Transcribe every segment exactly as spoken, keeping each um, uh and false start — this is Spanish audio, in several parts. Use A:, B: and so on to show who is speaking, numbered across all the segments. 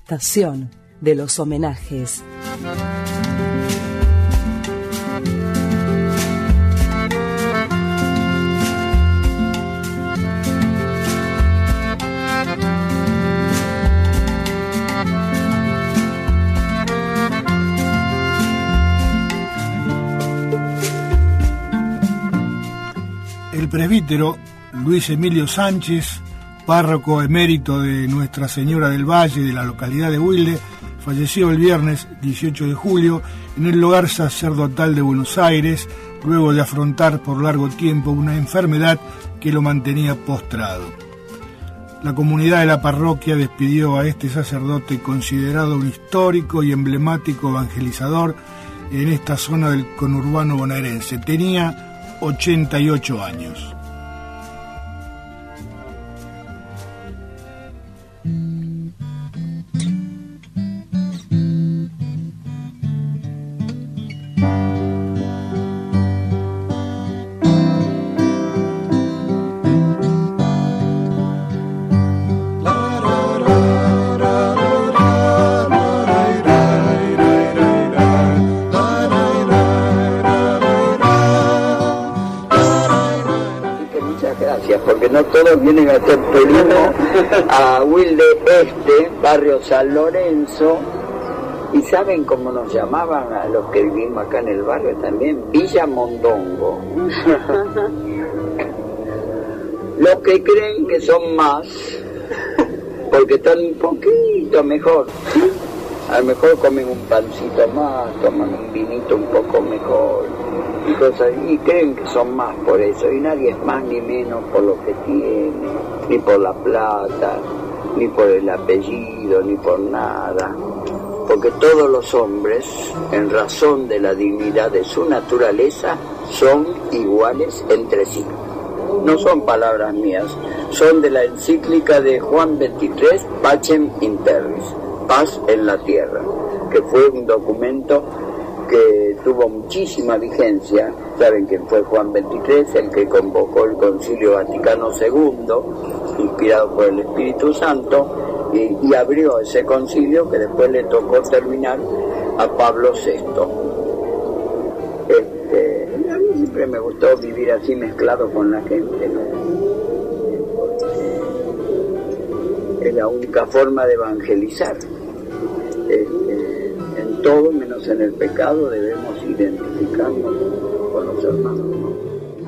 A: estación de los homenajes.
B: El presbítero Luis Emilio Sánchez, párroco emérito de Nuestra Señora del Valle de la localidad de Wilde, falleció el viernes dieciocho de julio en el hogar sacerdotal de Buenos Aires, luego de afrontar por largo tiempo una enfermedad que lo mantenía postrado. La comunidad de la parroquia despidió a este sacerdote considerado un histórico y emblemático evangelizador en esta zona del conurbano bonaerense. Tenía ochenta y ocho años.
C: Porque no todos vienen a hacer turismo a Wilde Este, barrio San Lorenzo, y saben cómo nos llamaban a los que vivimos acá en el barrio también, Villa Mondongo. Los que creen que son más, porque están un poquito mejor, a lo mejor comen un pancito más, toman un vinito un poco mejor, y cosas, y creen que son más por eso, y nadie es más ni menos por lo que tiene, ni por la plata, ni por el apellido, ni por nada, porque todos los hombres, en razón de la dignidad de su naturaleza, son iguales entre sí. No son palabras mías, son de la encíclica de Juan veintitrés, Pacem in Terris, paz en la tierra, que fue un documento que tuvo muchísima vigencia. Saben quién fue Juan veintitrés, el que convocó el Concilio Vaticano segundo, inspirado por el Espíritu Santo, y, y abrió ese concilio que después le tocó terminar a Pablo sexto. Este, a mí siempre me gustó vivir así mezclado con la gente, ¿no? Es la única forma de evangelizar. Este, en todo menos en el pecado debemos identificarnos con los hermanos, ¿no?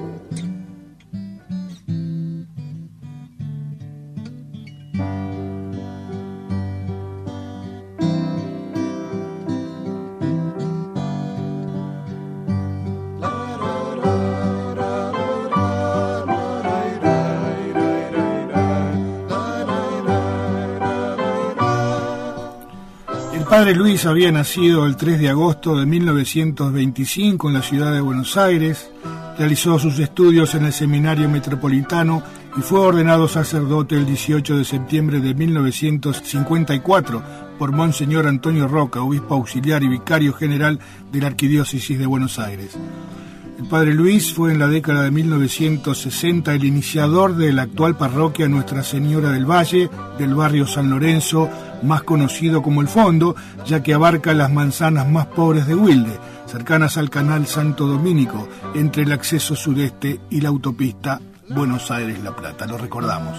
B: El padre Luis había nacido el tres de agosto de mil novecientos veinticinco en la ciudad de Buenos Aires, realizó sus estudios en el Seminario Metropolitano y fue ordenado sacerdote el dieciocho de septiembre de mil novecientos cincuenta y cuatro por Monseñor Antonio Roca, obispo auxiliar y vicario general de la Arquidiócesis de Buenos Aires. El padre Luis fue en la década de mil novecientos sesenta el iniciador de la actual parroquia Nuestra Señora del Valle, del barrio San Lorenzo, más conocido como El Fondo, ya que abarca las manzanas más pobres de Wilde, cercanas al canal Santo Domínico, entre el acceso sudeste y la autopista Buenos Aires-La Plata. Lo recordamos.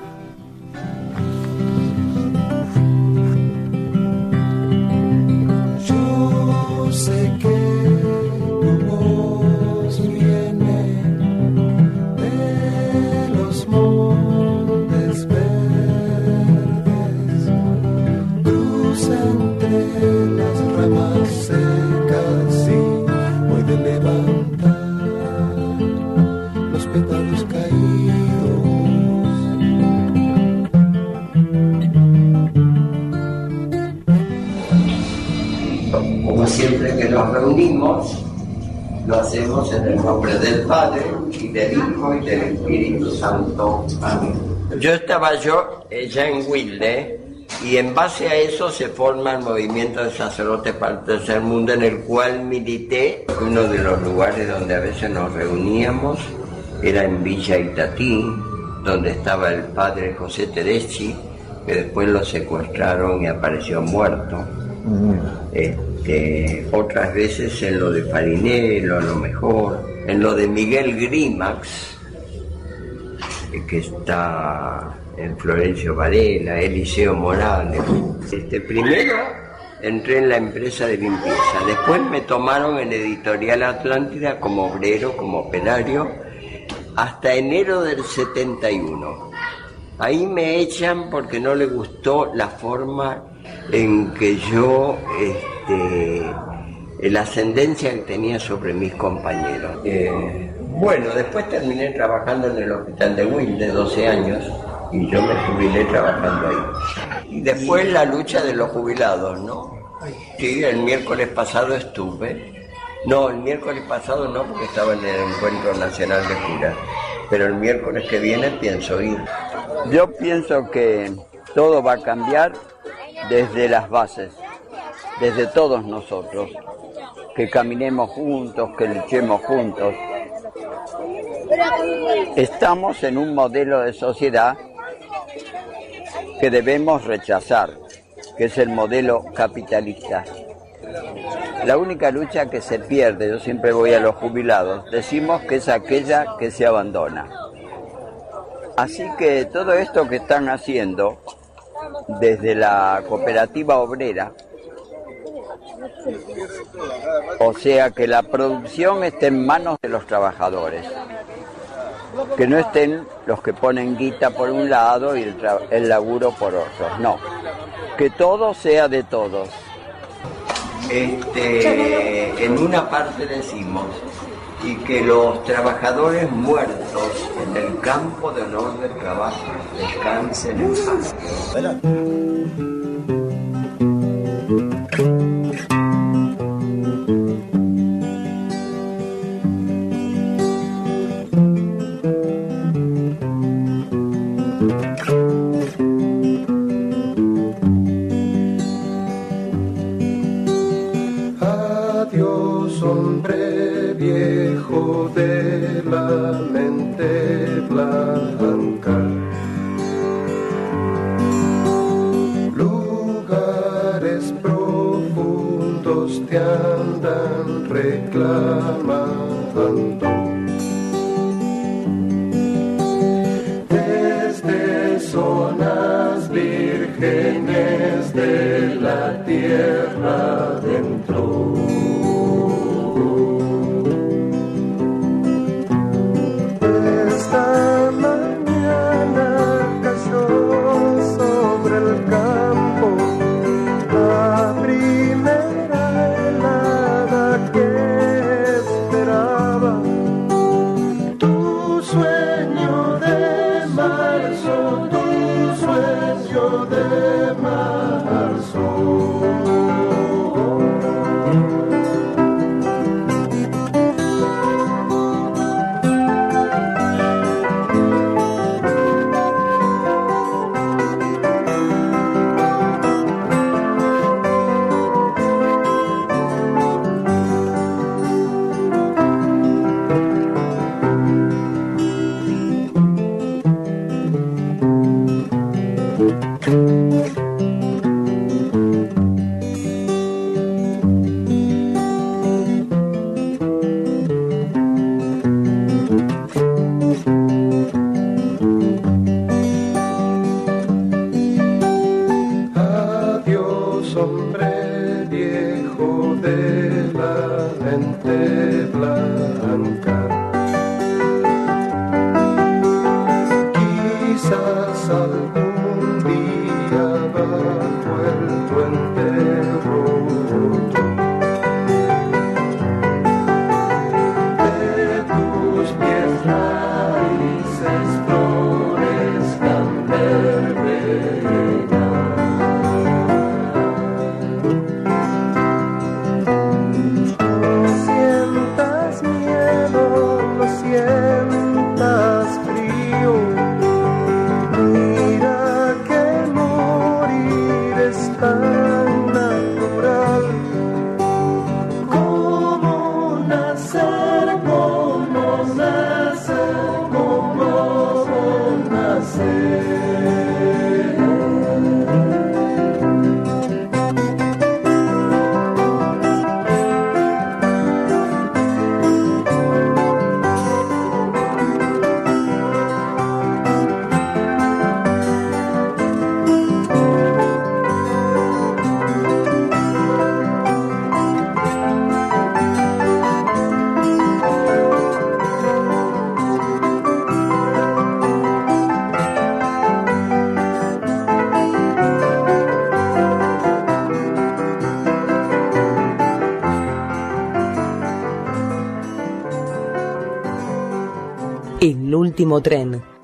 D: Yo sé que
C: siempre que nos reunimos, lo hacemos en el nombre del Padre, y del Hijo, y del Espíritu Santo. Amén. Yo estaba yo ya en Wilde, y en base a eso se forma el movimiento de sacerdotes para el tercer mundo, en el cual milité. Uno de los lugares donde a veces nos reuníamos era en Villa Itatí, donde estaba el padre José Tedeschi,
E: que después lo secuestraron y apareció muerto. Mm. Este, otras veces en lo de Farinello, a lo mejor, en lo de Miguel Grímax, que está en Florencio Varela, Eliseo Morales. Este, primero entré en la empresa de limpieza, después me tomaron en Editorial Atlántida como obrero, como operario, hasta enero del setenta y uno. Ahí me echan porque no le gustó la forma en que yo, este, la ascendencia que tenía sobre mis compañeros. Eh, bueno, después terminé trabajando en el hospital de Wilde, doce años, y yo me jubilé trabajando ahí. Y después la lucha de los jubilados, ¿no? Sí, el miércoles pasado estuve. No, el miércoles pasado no, porque estaba en el Encuentro Nacional de Curas. Pero el miércoles que viene pienso ir.
F: Yo pienso que todo va a cambiar desde las bases, desde todos nosotros, que caminemos juntos, que luchemos juntos. Estamos en un modelo de sociedad que debemos rechazar, que es el modelo capitalista. La única lucha que se pierde, yo siempre voy a los jubilados, decimos que es aquella que se abandona. Así que todo esto que están haciendo desde la cooperativa obrera, o sea que la producción esté en manos de los trabajadores, que no estén los que ponen guita por un lado y el, el laburo por otro, no, que todo sea de todos.
E: Este, en una parte decimos, y que los trabajadores muertos en el campo de honor del trabajo descansen en paz.
D: Adiós, hombre viejo de la mente blanca. Lugares profundos te andan reclamando. Desde zonas vírgenes de la tierra dentro. Esta mañana cayó sobre el campo la primera helada que esperaba. Tu sueño de marzo, tu sueño de marzo. Adiós, hombre viejo de la mente blanca. Quizás algún día bajo el puente roto de tus pies raíces florezcan verbenas. Siempre
A: El último tren.